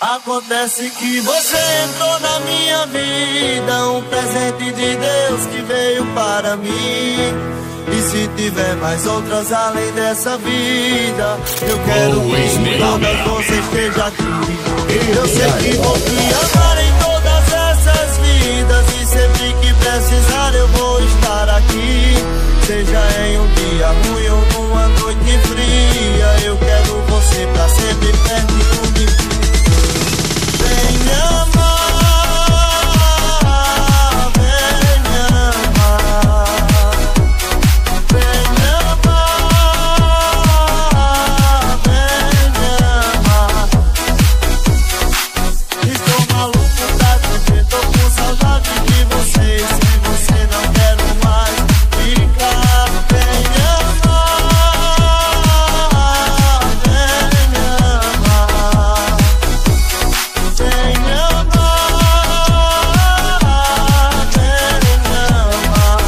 Acontece que você entrou na minha vida, um presente de Deus que veio para mim. E se tiver mais outras além dessa vida, eu quero que todas você esteja aqui. Eu sei que vou te amar em todas essas vidas, e sempre que precisar eu vou estar aqui. Seja em um dia ruim ou numa noite fria, eu quero você pra sempre perto de mim. Vem me amar, vem me amar, vem me amar, vem me amar. Estou maluco pra te tô com saudade de você. Sem você não quero mais ficar. Vem me amar, vem me amar, vem me amar, vem me amar.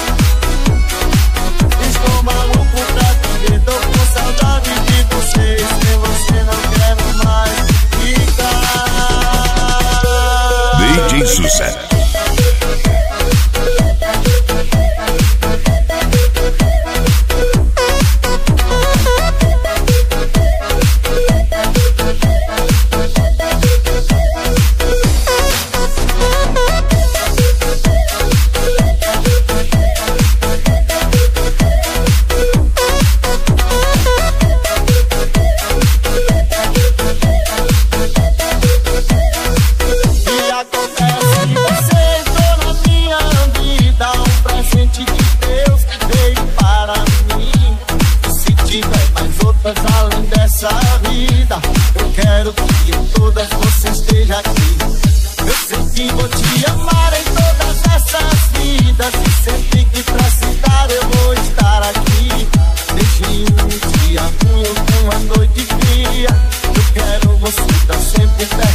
Estou maluco pra te ver, tô com saudade de você. Sem você não quero mais ficar. DJ Sucesso. E acontece que você entrou na minha vida, um presente de Deus que veio para mim. E se tiver mais outras além dessa vida, eu quero que em todas você esteja aqui. Eu sei que vou te amar em todas essas vidas, e sempre que precisar eu vou estar aqui. Desde um dia ruim ou uma noite fria, eu quero você pra sempre perto.